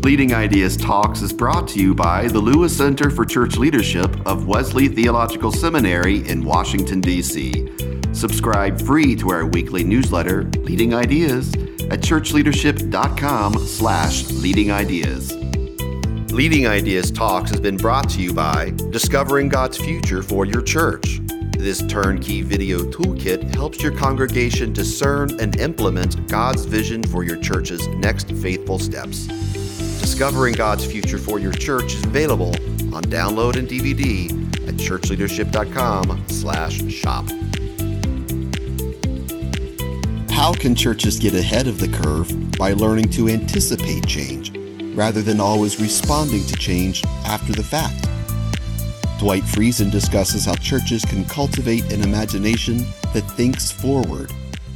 Leading Ideas Talks is brought to you by the Lewis Center for Church Leadership of Wesley Theological Seminary in Washington, D.C. Subscribe free to our weekly newsletter, Leading Ideas, at churchleadership.com/leading ideas. Leading Ideas Talks has been brought to you by Discovering God's Future for Your Church. This turnkey video toolkit helps your congregation discern and implement God's vision for your church's next faithful steps. Discovering God's Future for Your Church is available on download and DVD at churchleadership.com/shop. How can churches get ahead of the curve by learning to anticipate change rather than always responding to change after the fact? Dwight Friesen discusses how churches can cultivate an imagination that thinks forward.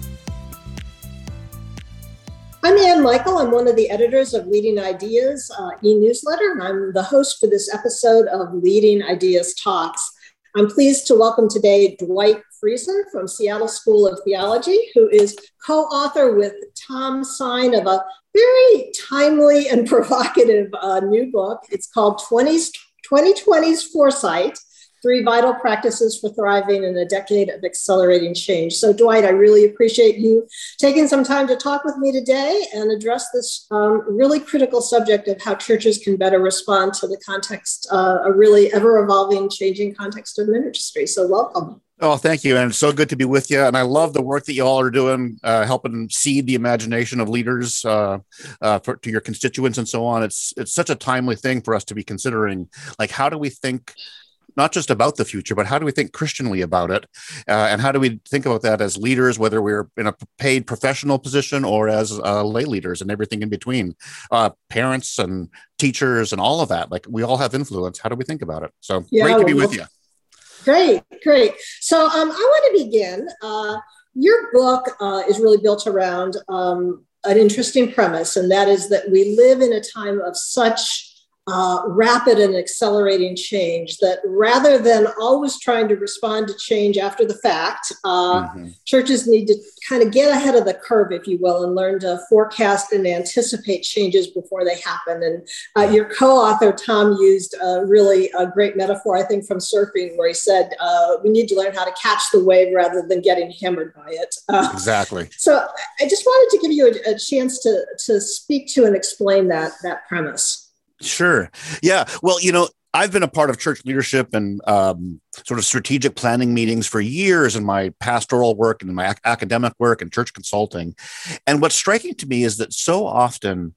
I'm Ann Michael. I'm one of the editors of Leading Ideas e-newsletter, and I'm the host for this episode of Leading Ideas Talks. I'm pleased to welcome today Dwight Friesen from Seattle School of Theology, who is co-author with Tom Sine of a very timely and provocative new book. It's called 2020's Foresight, 3 Vital Practices for Thriving in a Decade of Accelerating Change. So Dwight, I really appreciate you taking some time to talk with me today and address this really critical subject of how churches can better respond to the context, a really ever-evolving, changing context of ministry. So welcome. Oh, thank you. And it's so good to be with you. And I love the work that you all are doing, helping seed the imagination of leaders to your constituents and so on. It's such a timely thing for us to be considering, like, how do we think not just about the future, but how do we think Christianly about it? And how do we think about that as leaders, whether we're in a paid professional position or as lay leaders and everything in between, parents and teachers and all of that. Like, we all have influence. How do we think about it? So great to be with you. Great. So I want to begin. Your book is really built around an interesting premise, and that is that we live in a time of such rapid and accelerating change that rather than always trying to respond to change after the fact, churches need to kind of get ahead of the curve, if you will, and learn to forecast and anticipate changes before they happen. And your co-author, Tom, used really a great metaphor, I think, from surfing, where he said, we need to learn how to catch the wave rather than getting hammered by it. Exactly. So I just wanted to give you a chance to speak to and explain that premise. Sure. Yeah. Well, I've been a part of church leadership and sort of strategic planning meetings for years in my pastoral work and in my academic work and church consulting. And what's striking to me is that so often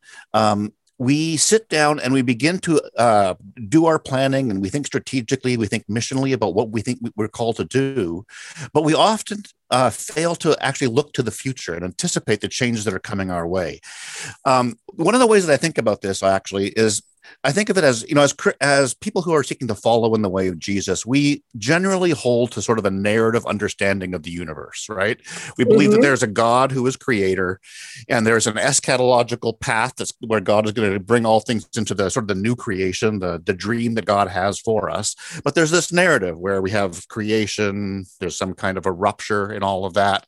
we sit down and we begin to do our planning, and we think strategically, we think missionally about what we think we're called to do, but we often fail to actually look to the future and anticipate the changes that are coming our way. One of the ways that I think about this actually is I think of it as, as people who are seeking to follow in the way of Jesus, we generally hold to sort of a narrative understanding of the universe, right? We believe that there's a God who is creator, and there's an eschatological path that's where God is going to bring all things into the sort of the new creation, the dream that God has for us. But there's this narrative where we have creation, there's some kind of a rupture in all of that.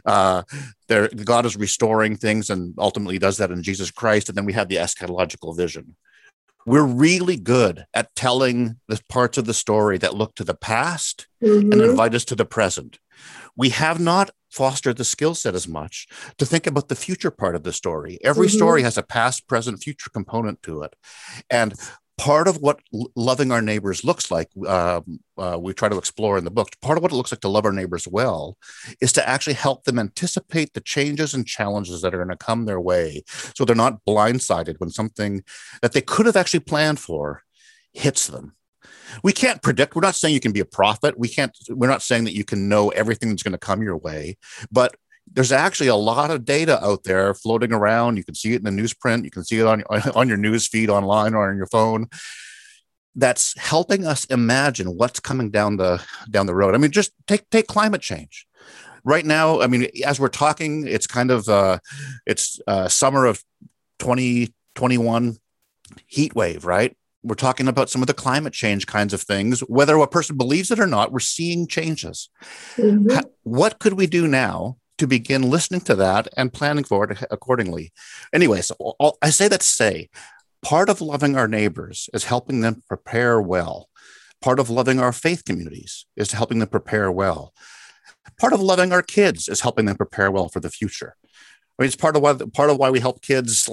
God is restoring things and ultimately does that in Jesus Christ. And then we have the eschatological vision. We're really good at telling the parts of the story that look to the past and invite us to the present. We have not fostered the skill set as much to think about the future part of the story. Every story has a past, present, future component to it. And part of what loving our neighbors looks like, we try to explore in the book, part of what it looks like to love our neighbors well is to actually help them anticipate the changes and challenges that are going to come their way, so they're not blindsided when something that they could have actually planned for hits them. We can't predict. We're not saying you can be a prophet. We're not saying that you can know everything that's going to come your way, but there's actually a lot of data out there floating around. You can see it in the newsprint. You can see it on your news feed online or on your phone. That's helping us imagine what's coming down the road. I mean, just take climate change. Right now, I mean, as we're talking, it's kind of summer of 2021 heat wave, right? We're talking about some of the climate change kinds of things. Whether a person believes it or not, we're seeing changes. What could we do now to begin listening to that and planning for it accordingly? Anyways, I say that to say, Part of loving our neighbors is helping them prepare well. Part of loving our faith communities is helping them prepare well. Part of loving our kids is helping them prepare well for the future. I mean, it's part of why we help kids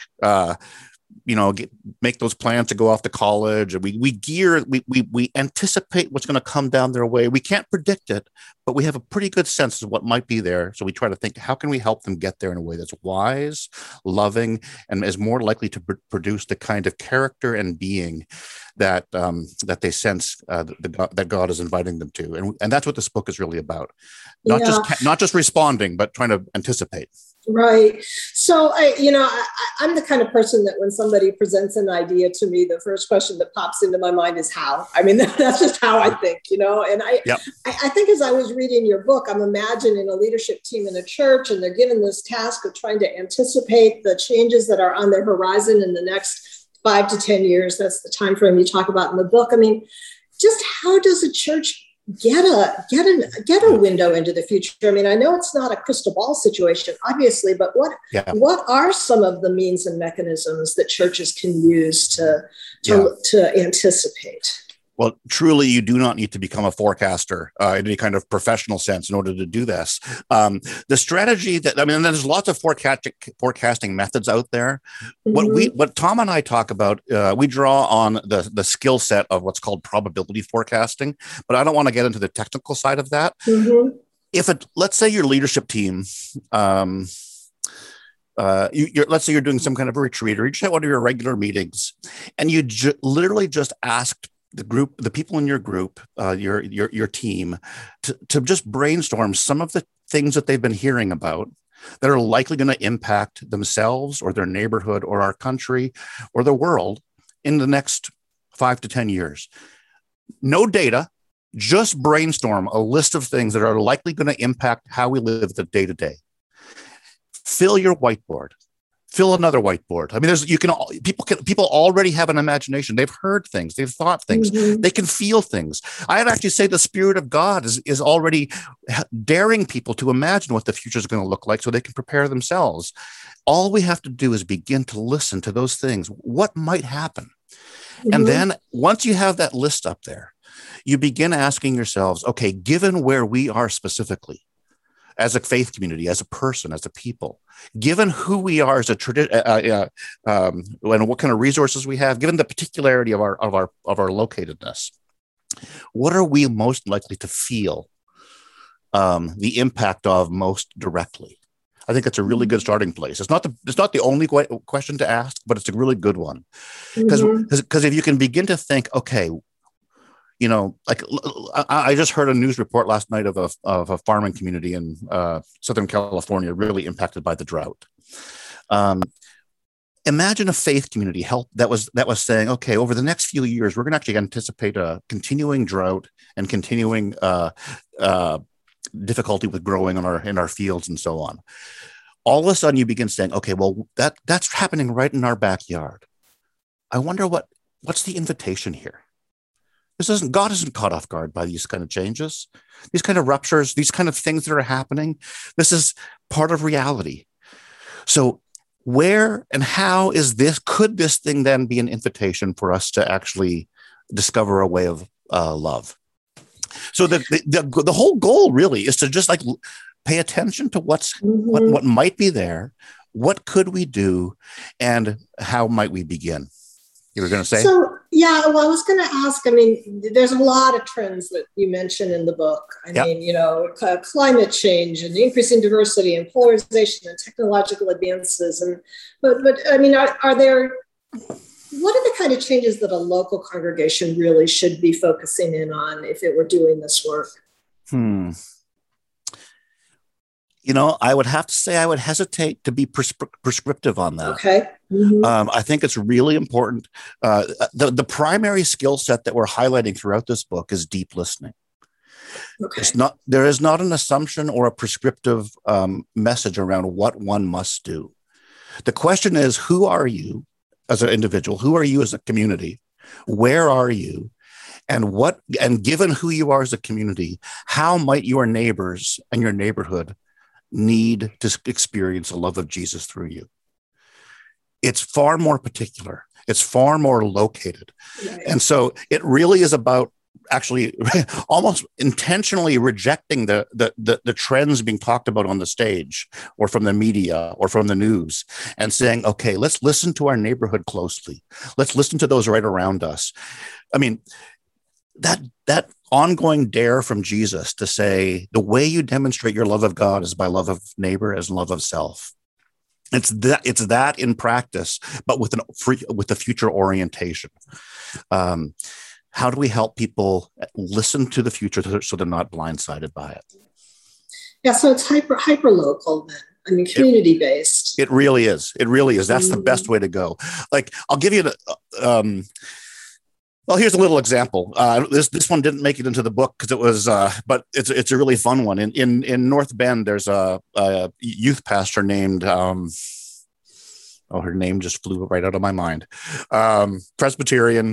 make those plans to go off to college. And we anticipate what's going to come down their way. We can't predict it, but we have a pretty good sense of what might be there. So we try to think, how can we help them get there in a way that's wise, loving, and is more likely to produce the kind of character and being that they sense that God is inviting them to. And that's what this book is really about. Not just responding, but trying to anticipate. Right. So, I'm the kind of person that when somebody presents an idea to me, the first question that pops into my mind is how. I mean, that's just how I think, And I think as I was reading your book, I'm imagining a leadership team in a church, and they're given this task of trying to anticipate the changes that are on their horizon in the next 5 to 10 years. That's the time frame you talk about in the book. I mean, just how does a church get a window into the future? I mean, I know it's not a crystal ball situation, obviously, but what are some of the means and mechanisms that churches can use to anticipate? Well, truly, you do not need to become a forecaster in any kind of professional sense in order to do this. The strategy there's lots of forecasting methods out there. Mm-hmm. What Tom and I talk about, we draw on the skill set of what's called probability forecasting, but I don't want to get into the technical side of that. Mm-hmm. Let's say your leadership team, let's say you're doing some kind of a retreat, or you just had one of your regular meetings, and you literally just asked the people in your group, your team, to just brainstorm some of the things that they've been hearing about that are likely going to impact themselves or their neighborhood or our country or the world in the next 5 to 10 years. No data, just brainstorm a list of things that are likely going to impact how we live the day to day. Fill your whiteboard. Fill another whiteboard. I mean, people already have an imagination. They've heard things. They've thought things. Mm-hmm. They can feel things. I'd actually say the Spirit of God is already daring people to imagine what the future is going to look like so they can prepare themselves. All we have to do is begin to listen to those things. What might happen? Mm-hmm. And then once you have that list up there, you begin asking yourselves, okay, given where we are specifically, as a faith community, as a person, as a people, given who we are as a tradition, and what kind of resources we have, given the particularity of our locatedness, what are we most likely to feel the impact of most directly? I think it's a really good starting place. It's not the only question to ask, but it's a really good one, because if you can begin to think, okay, I just heard a news report last night of a farming community in Southern California really impacted by the drought. Imagine a faith community that was saying, okay, over the next few years, we're going to actually anticipate a continuing drought and continuing difficulty with growing in our fields and so on. All of a sudden, you begin saying, okay, well, that's happening right in our backyard. I wonder what's the invitation here? God isn't caught off guard by these kind of changes, these kind of ruptures, these kind of things that are happening. This is part of reality. So where and how could this thing then be an invitation for us to actually discover a way of love? So the whole goal really is to just pay attention to what might be there, what could we do, and how might we begin? You were going to say? So, yeah, well, I was going to ask, I mean, there's a lot of trends that you mention in the book. I mean, climate change and increasing diversity and polarization and technological advances. But I mean, what are the kind of changes that a local congregation really should be focusing in on if it were doing this work? I would have to say I would hesitate to be prescriptive on that. Okay. Mm-hmm. I think it's really important. The primary skill set that we're highlighting throughout this book is deep listening. Okay. There is not an assumption or a prescriptive message around what one must do. The question is, who are you as an individual? Who are you as a community? Where are you? And given who you are as a community, how might your neighbors and your neighborhood need to experience the love of Jesus through you? it's far more particular. It's far more located. Right. And so it really is about actually almost intentionally rejecting the trends being talked about on the stage or from the media or from the news, and saying, okay, let's listen to our neighborhood closely. Let's listen to those right around us. I mean, that ongoing dare from Jesus to say, the way you demonstrate your love of God is by love of neighbor as love of self. It's that in practice, but with a future orientation. How do we help people listen to the future so they're not blindsided by it? Yeah, so it's hyper local then. I mean, community based. It really is. It really is. That's the best way to go. Like, I'll give you well, here's a little example. This one didn't make it into the book because it was, but it's a really fun one. In North Bend, there's a youth pastor named, her name just flew right out of my mind. Presbyterian.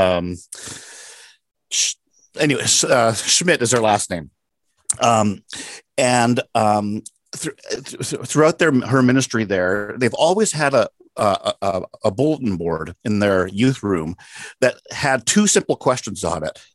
Anyways, Schmidt is her last name. Throughout her ministry there, they've always had a bulletin board in their youth room that had two simple questions on it.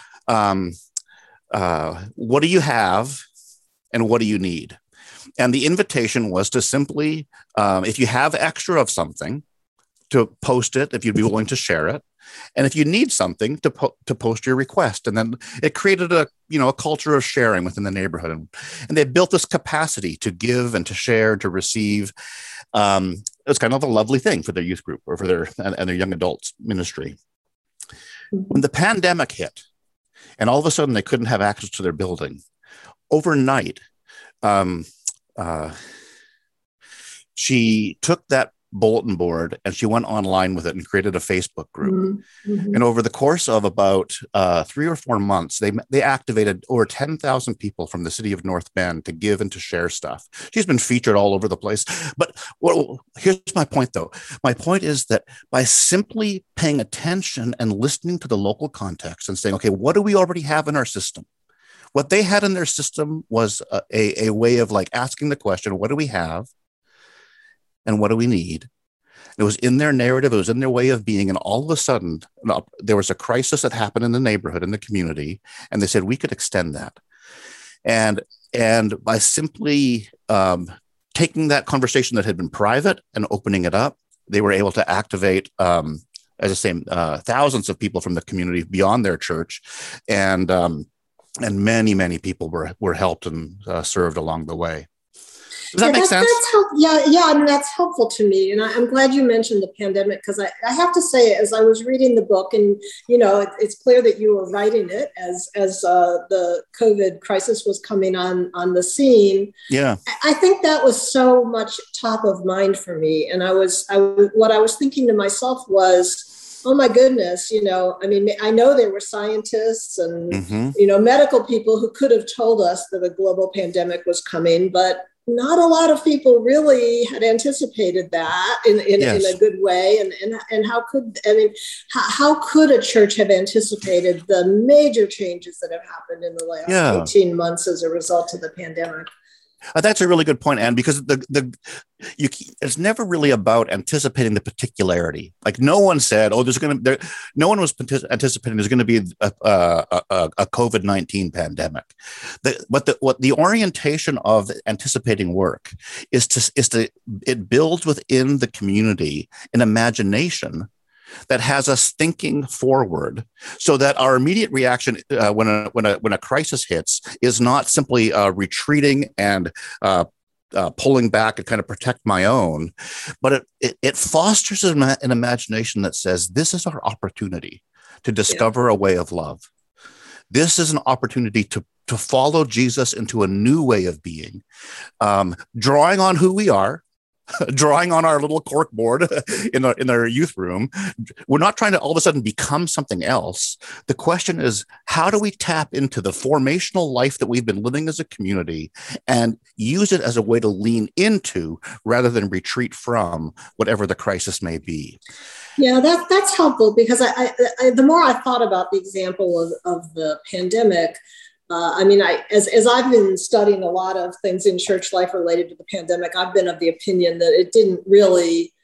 What do you have and what do you need? And the invitation was to simply, if you have extra of something, to post it, if you'd be willing to share it. And if you need something, to post your request. And then it created a culture of sharing within the neighborhood. And they built this capacity to give and to share, to receive. It was kind of a lovely thing for their youth group or for their young adults ministry. When the pandemic hit and all of a sudden they couldn't have access to their building, overnight, she took that bulletin board and she went online with it and created a Facebook group. Mm-hmm. And over the course of about 3 or 4 months, they activated over 10,000 people from the city of North Bend to give and to share stuff. She's been featured all over the place. But here's my point, though. My point is that by simply paying attention and listening to the local context and saying, okay, what do we already have in our system? What they had in their system was a way of like asking the question, what do we have? And what do we need? It was in their narrative. It was in their way of being. And all of a sudden, there was a crisis that happened in the neighborhood, in the community. And they said, we could extend that. And by simply taking that conversation that had been private and opening it up, they were able to activate, as I say, thousands of people from the community beyond their church. And many, many people were helped and served along the way. Does that make sense? I mean, that's helpful to me. And I'm glad you mentioned the pandemic, because I have to say, as I was reading the book, and, it's clear that you were writing it as the COVID crisis was coming on the scene. Yeah. I think that was so much top of mind for me. And what I was thinking to myself was, oh my goodness, I mean, I know there were scientists and, mm-hmm. Medical people who could have told us that a global pandemic was coming, but not a lot of people really had anticipated that in a good way. And how could a church have anticipated the major changes that have happened in the last 18 months as a result of the pandemic? That's a really good point, Anne, because it's never really about anticipating the particularity. Like no one said, no one was anticipating there's going to be a COVID-19 pandemic. What the orientation of anticipating work is it builds within the community an imagination that has us thinking forward, so that our immediate reaction when a crisis hits is not simply retreating and pulling back and kind of protect my own, but it fosters an imagination that says this is our opportunity to discover a way of love. This is an opportunity to follow Jesus into a new way of being, drawing on who we are. Drawing on our little cork board in our youth room. We're not trying to all of a sudden become something else. The question is, how do we tap into the formational life that we've been living as a community and use it as a way to lean into rather than retreat from whatever the crisis may be? Yeah, that's helpful, because I the more I thought about the example of the pandemic, as I've been studying a lot of things in church life related to the pandemic, I've been of the opinion that it didn't really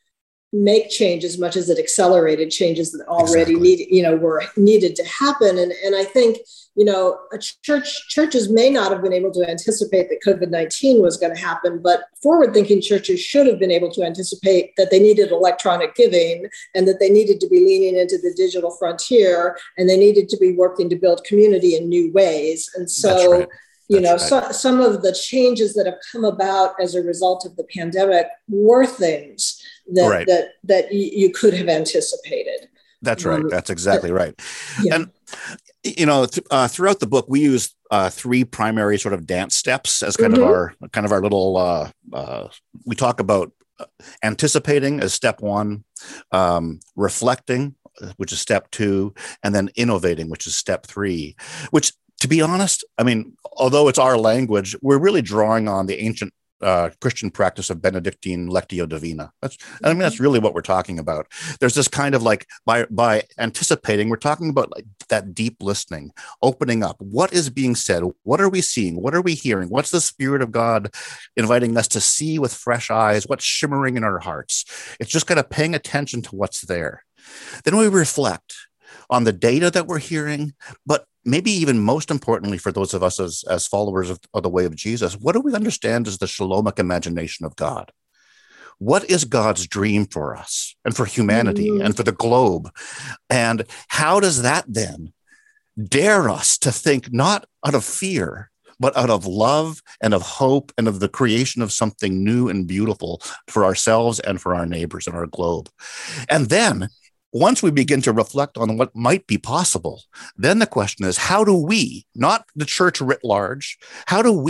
make change as much as it accelerated changes that already Exactly. were needed to happen. And I think, churches may not have been able to anticipate that COVID-19 was going to happen, but forward-thinking churches should have been able to anticipate that they needed electronic giving and that they needed to be leaning into the digital frontier and they needed to be working to build community in new ways. And so, some of the changes that have come about as a result of the pandemic were things that you could have anticipated. That's right. That's exactly right. Yeah. And, throughout the book, we use three primary sort of dance steps as kind of our little, we talk about anticipating as step one, reflecting, which is step two, and then innovating, which is step three, which, to be honest, I mean, although it's our language, we're really drawing on the ancient Christian practice of Benedictine Lectio Divina. That's really what we're talking about. There's this kind of like, by anticipating, we're talking about like that deep listening, opening up. What is being said? What are we seeing? What are we hearing? What's the Spirit of God inviting us to see with fresh eyes? What's shimmering in our hearts? It's just kind of paying attention to what's there. Then we reflect on the data that we're hearing, but maybe even most importantly for those of us as followers of the way of Jesus, what do we understand as the Shalomic imagination of God? What is God's dream for us and for humanity and for the globe? And how does that then dare us to think not out of fear, but out of love and of hope and of the creation of something new and beautiful for ourselves and for our neighbors and our globe? And then once we begin to reflect on what might be possible, then the question is, how do we, not the church writ large, how does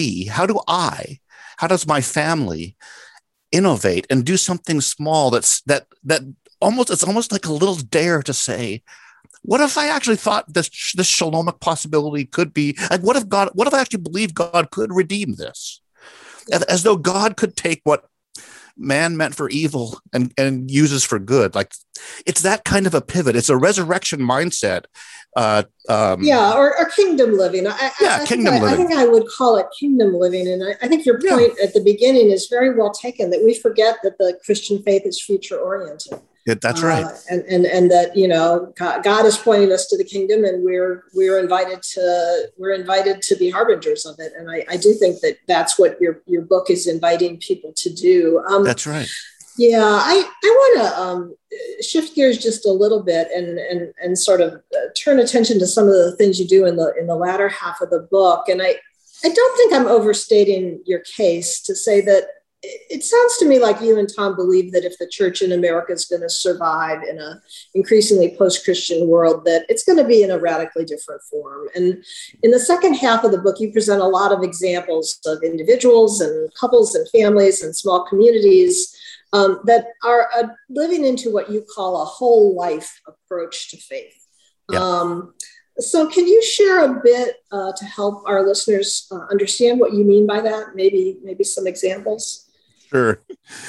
my family innovate and do something small it's almost like a little dare to say, what if I actually thought this Shalomic possibility could be, like, what if I actually believe God could redeem this? As though God could take what man meant for evil and uses for good. Like, it's that kind of a pivot. It's a resurrection mindset. Or kingdom living. Kingdom living. I think I would call it kingdom living. And I think your point at the beginning is very well taken, that we forget that the Christian faith is future oriented. That's right. And that, God is pointing us to the kingdom, and we're invited to be harbingers of it. And I do think that that's what your book is inviting people to do. That's right. Yeah, I want to shift gears just a little bit and sort of turn attention to some of the things you do in the latter half of the book. And I don't think I'm overstating your case to say that it sounds to me like you and Tom believe that if the church in America is going to survive in an increasingly post-Christian world, that it's going to be in a radically different form. And in the second half of the book, you present a lot of examples of individuals and couples and families and small communities that are living into what you call a whole life approach to faith. Yeah. So can you share a bit to help our listeners understand what you mean by that? Maybe some examples? Sure.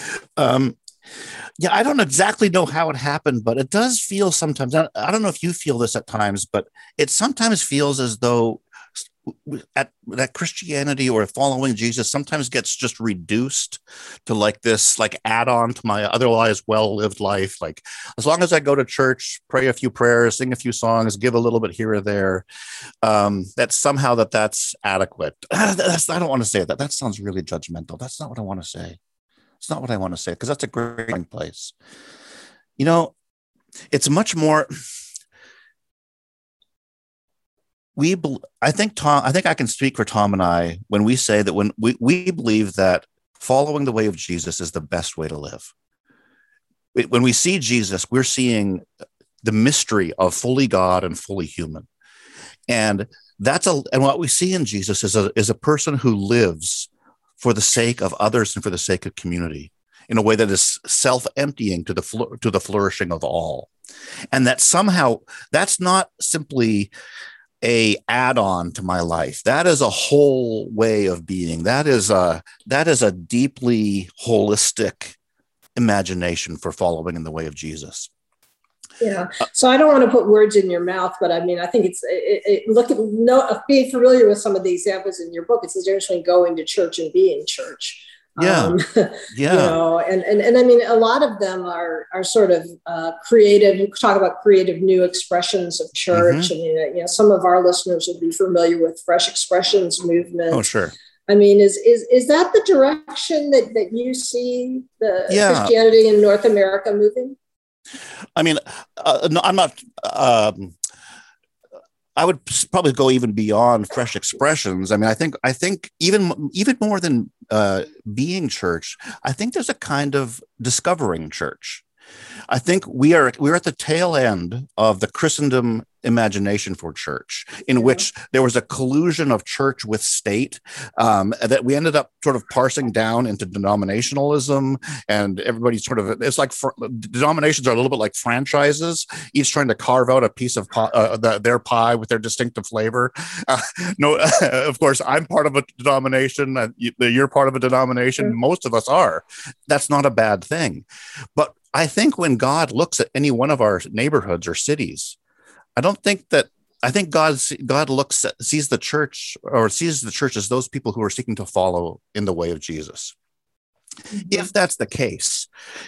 I don't exactly know how it happened, but it does feel sometimes, I don't know if you feel this at times, but it sometimes feels as though that Christianity or following Jesus sometimes gets just reduced to like this, like add-on to my otherwise well-lived life. Like, as long as I go to church, pray a few prayers, sing a few songs, give a little bit here or there, that somehow that's adequate. I don't want to say that. That sounds really judgmental. That's not what I want to say. It's not what I want to say, because that's a great place. It's much more. I think I can speak for Tom and I when we say that when we believe that following the way of Jesus is the best way to live. When we see Jesus, we're seeing the mystery of fully God and fully human. And what we see in Jesus is a person who lives for the sake of others and for the sake of community in a way that is self-emptying to the flourishing of all. And that somehow that's not simply a add-on to my life. That is a whole way of being. That is a deeply holistic imagination for following in the way of Jesus. Yeah. So I don't want to put words in your mouth, but I mean, I think being familiar with some of the examples in your book, it's the difference between going to church and being church. Yeah. You know, and I mean, a lot of them are sort of creative. You talk about creative new expressions of church. I mean, you know, some of our listeners will be familiar with Fresh Expressions movement. Oh, sure. I mean, is that the direction that you see the Christianity in North America moving? I mean, no, I'm not. I would probably go even beyond Fresh Expressions. I mean, I think even more than being church, I think there's a kind of discovering church. I think we're at the tail end of the Christendom imagination for church, in which there was a collusion of church with state that we ended up sort of parsing down into denominationalism, and everybody sort of, it's like denominations are a little bit like franchises, each trying to carve out a piece of their pie with their distinctive flavor. Of course, I'm part of a denomination. You're part of a denomination. Most of us are. That's not a bad thing, but I think when God looks at any one of our neighborhoods or cities, I think God sees the church as those people who are seeking to follow in the way of Jesus. If that's the case,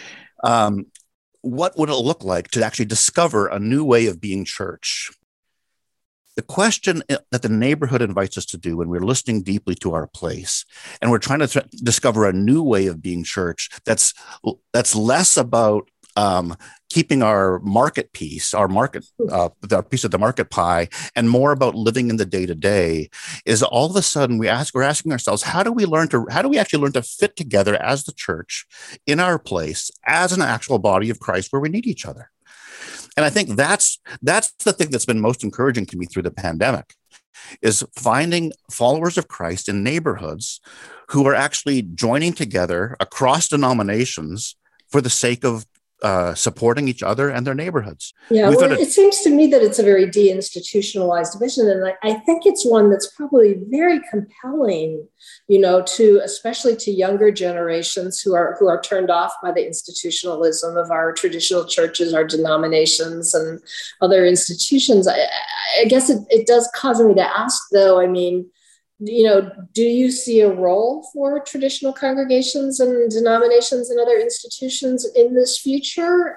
what would it look like to actually discover a new way of being church? The question that the neighborhood invites us to do when we're listening deeply to our place and we're trying to discover a new way of being church that's less about keeping our market piece, the piece of the market pie, and more about living in the day-to-day, is all of a sudden we're asking ourselves, how do we actually learn to fit together as the church in our place as an actual body of Christ where we need each other? And I think that's the thing that's been most encouraging to me through the pandemic, is finding followers of Christ in neighborhoods who are actually joining together across denominations for the sake of supporting each other and their neighborhoods. Yeah, it seems to me that it's a very deinstitutionalized vision, and I think it's one that's probably very compelling, you know, especially to younger generations who are turned off by the institutionalism of our traditional churches, our denominations, and other institutions. I guess it does cause me to ask, though. I mean, you know, do you see a role for traditional congregations and denominations and other institutions in this future?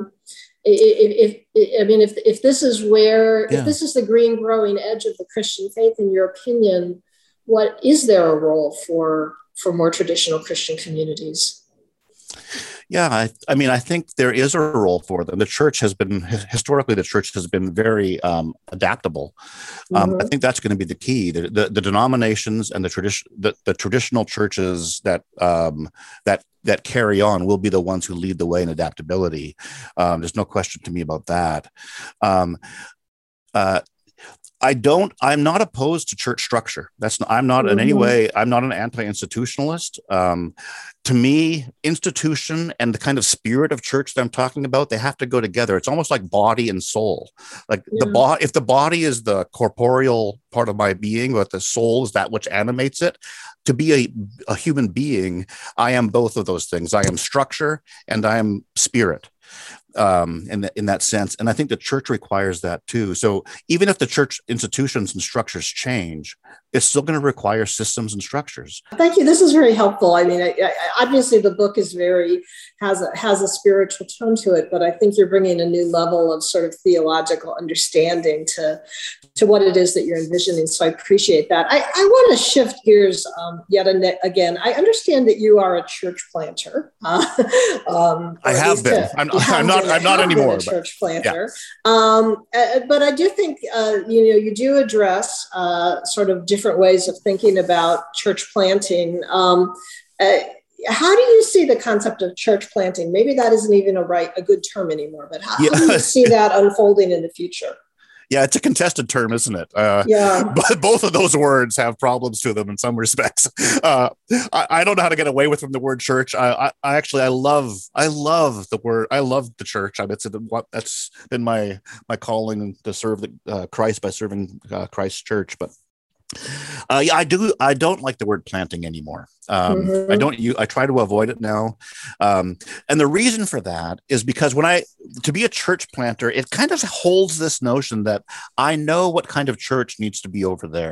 If this is if this is the green growing edge of the Christian faith, in your opinion, what is there a role for more traditional Christian communities? Yeah, I mean, I think there is a role for them. The church has been very adaptable. I think that's going to be the key. The denominations and the traditional churches that carry on will be the ones who lead the way in adaptability. There's no question to me about that. I'm not opposed to church structure. I'm not in any way, I'm not an anti-institutionalist. To me, institution and the kind of spirit of church that I'm talking about, they have to go together. It's almost like body and soul. Like if the body is the corporeal part of my being, but the soul is that which animates it, to be a human being, I am both of those things. I am structure and I am spirit. In that sense. And I think the church requires that too. So even if the church institutions and structures change, it's still going to require systems and structures. Thank you. This is very helpful. I mean, obviously the book is has a spiritual tone to it, but I think you're bringing a new level of sort of theological understanding to what it is that you're envisioning. So I appreciate that. I want to shift gears yet again. I understand that you are a church planter. I have been. I'm not anymore. A church planter. Yeah. But I do think you do address sort of different ways of thinking about church planting. How do you see the concept of church planting? Maybe that isn't even a good term anymore, but how do you see that unfolding in the future? Yeah, it's a contested term, isn't it? But both of those words have problems to them in some respects. I don't know how to get away with from the word church. I love the word. I love the church. That's been my calling, to serve Christ by serving Christ's church. But I don't like the word planting anymore. I try to avoid it now. And the reason for that is because to be a church planter, it kind of holds this notion that I know what kind of church needs to be over there.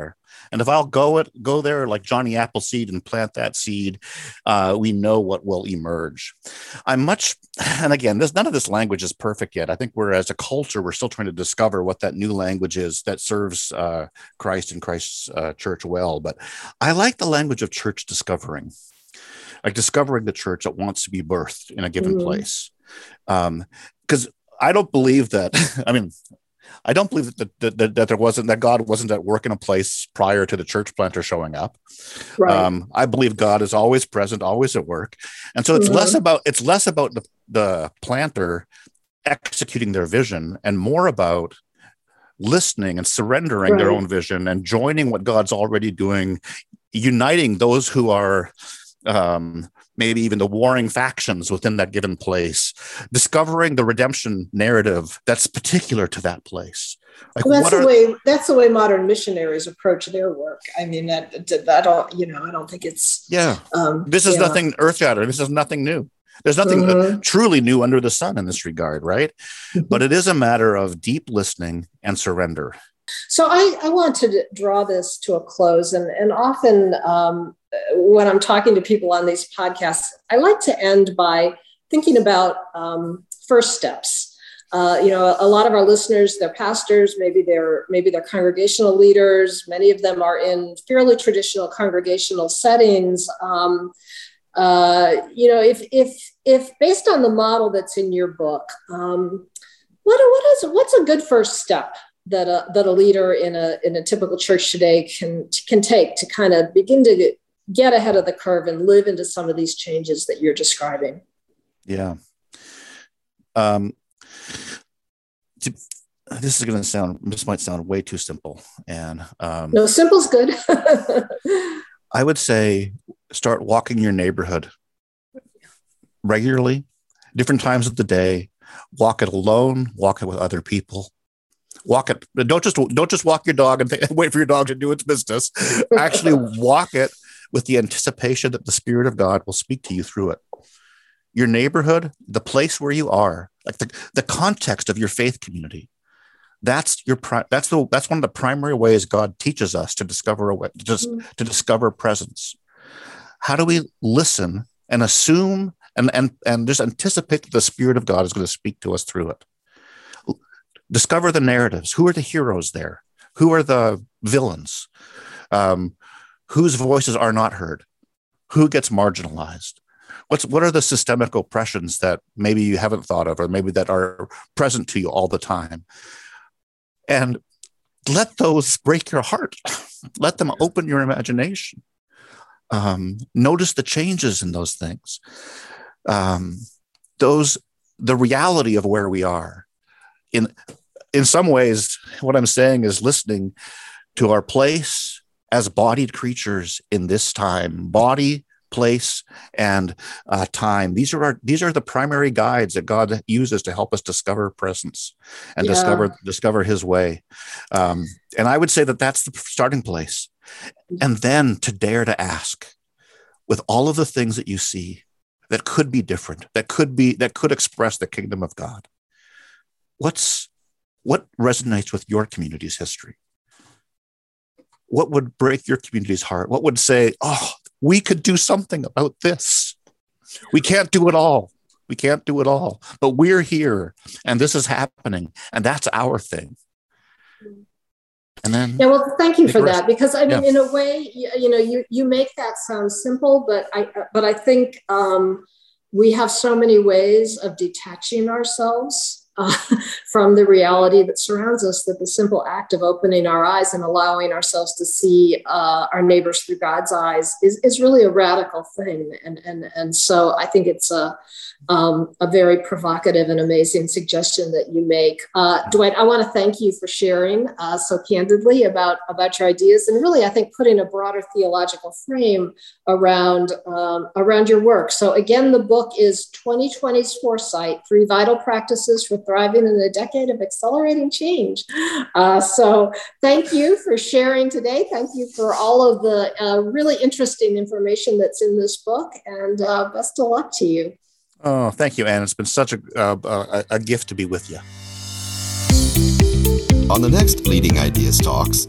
And if I'll go there like Johnny Appleseed and plant that seed, we know what will emerge. And again, none of this language is perfect yet. I think as a culture, we're still trying to discover what that new language is that serves Christ and Christ's church well. But I like the language of church discovering, like discovering the church that wants to be birthed in a given place. Because I don't believe that, I don't believe that God wasn't at work in a place prior to the church planter showing up. Right. I believe God is always present, always at work, and so it's less about the planter executing their vision and more about listening and surrendering their own vision and joining what God's already doing, uniting those who are maybe even the warring factions within that given place, discovering the redemption narrative that's particular to that place. Like, well, that's the way modern missionaries approach their work. I mean, I don't think it's this is nothing earth-shattering. This is nothing new. There's nothing truly new under the sun in this regard, right? But it is a matter of deep listening and surrender. So I want to draw this to a close, and often when I'm talking to people on these podcasts, I like to end by thinking about first steps. A lot of our listeners, they're pastors, maybe they're congregational leaders. Many of them are in fairly traditional congregational settings. If based on the model that's in your book, what's a good first step that a leader in a typical church today can take to kind of begin to get ahead of the curve and live into some of these changes that you're describing? Yeah. This might sound way too simple. And no, simple's good. I would say start walking your neighborhood regularly, different times of the day. Walk it alone, walk it with other people. Walk it. Don't just walk your dog and wait for your dog to do its business. Actually walk it with the anticipation that the Spirit of God will speak to you through it. Your neighborhood, the place where you are, like the context of your faith community. That's one of the primary ways God teaches us to discover to discover presence. How do we listen and assume and just anticipate that the Spirit of God is going to speak to us through it? Discover the narratives. Who are the heroes there? Who are the villains? Whose voices are not heard? Who gets marginalized? What are the systemic oppressions that maybe you haven't thought of, or maybe that are present to you all the time? And let those break your heart. Let them open your imagination. Notice the changes in those things. The reality of where we are. In some ways, what I'm saying is listening to our place as bodied creatures in this time, body, place, and time. These are the primary guides that God uses to help us discover presence and discover His way. And I would say that that's the starting place. And then to dare to ask, with all of the things that you see that could be different, that could express the kingdom of God, what resonates with your community's history? What would break your community's heart? What would say, oh, we could do something about this? We can't do it all. But we're here, and this is happening, and that's our thing. And then, thank you for that, because I mean, in a way, you make that sound simple, but I think we have so many ways of detaching ourselves from the reality that surrounds us, that the simple act of opening our eyes and allowing ourselves to see our neighbors through God's eyes is really a radical thing. And so I think it's a very provocative and amazing suggestion that you make. Dwight, I want to thank you for sharing so candidly about your ideas, and really, I think, putting a broader theological frame around your work. So again, the book is 2020's Foresight, 3 Vital Practices for Thriving in a Decade of Accelerating Change. So thank you for sharing today. Thank you for all of the really interesting information that's in this book, and best of luck to you. Oh, thank you, Anne. It's been such a gift to be with you. On the next Leading Ideas Talks,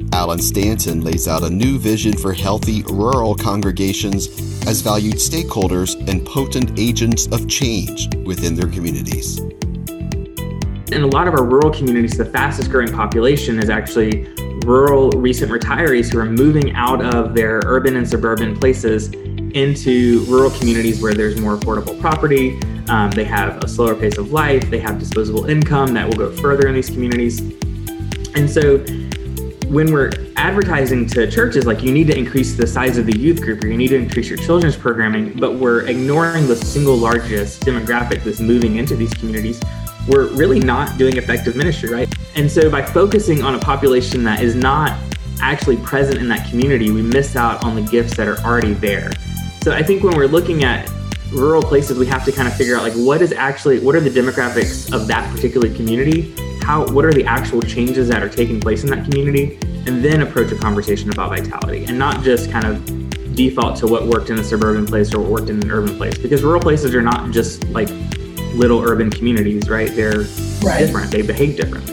Alan Stanton lays out a new vision for healthy rural congregations as valued stakeholders and potent agents of change within their communities. In a lot of our rural communities, the fastest growing population is actually rural recent retirees who are moving out of their urban and suburban places into rural communities where there's more affordable property. They have a slower pace of life. They have disposable income that will go further in these communities. And so when we're advertising to churches, like you need to increase the size of the youth group or you need to increase your children's programming, but we're ignoring the single largest demographic that's moving into these communities, we're really not doing effective ministry, right? And so by focusing on a population that is not actually present in that community, we miss out on the gifts that are already there. So I think when we're looking at rural places, we have to kind of figure out like what are the demographics of that particular community? What are the actual changes that are taking place in that community? And then approach a conversation about vitality and not just kind of default to what worked in a suburban place or what worked in an urban place, because rural places are not just like little urban communities, right? They're different. They behave differently.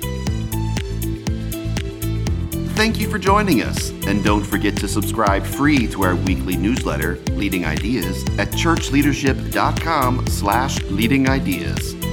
Thank you for joining us. And don't forget to subscribe free to our weekly newsletter, Leading Ideas, at churchleadership.com/leadingideas.